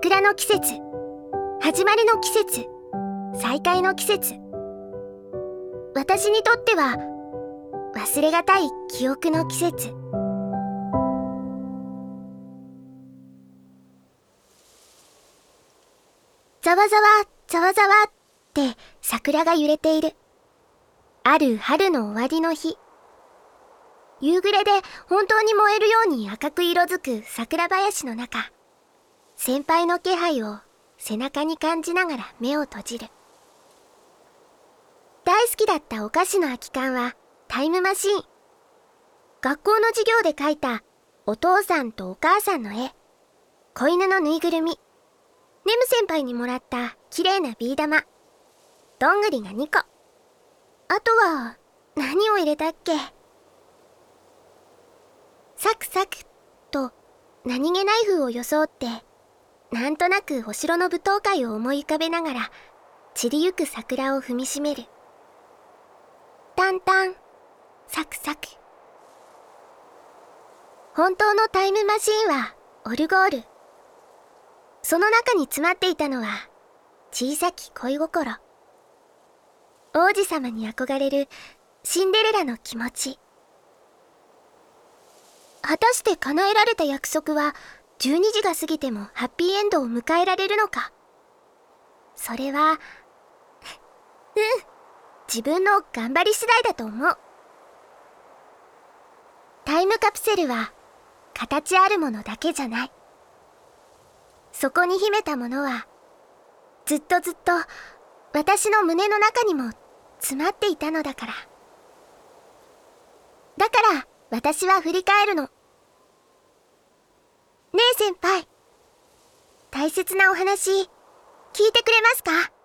桜の季節、始まりの季節、再会の季節。私にとっては忘れがたい記憶の季節。ざわざわざわざわって桜が揺れている。ある春の終わりの日、夕暮れで本当に燃えるように赤く色づく桜林の中、先輩の気配を背中に感じながら目を閉じる。大好きだったお菓子の空き缶はタイムマシーン。学校の授業で描いたお父さんとお母さんの絵、子犬のぬいぐるみ、ネム先輩にもらった綺麗なビー玉、どんぐりが2個。あとは何を入れたっけ？サクサクと何気ない風を装って、なんとなくお城の舞踏会を思い浮かべながら散りゆく桜を踏みしめる。タンタン、サクサク。本当のタイムマシーンはオルゴール。その中に詰まっていたのは小さき恋心。王子様に憧れるシンデレラの気持ち。果たして叶えられた約束は12時が過ぎてもハッピーエンドを迎えられるのか。それは自分の頑張り次第だと思う。タイムカプセルは形あるものだけじゃない。そこに秘めたものはずっとずっと私の胸の中にも詰まっていたのだから。だから私は振り返るの。ねえ先輩、大切なお話聞いてくれますか？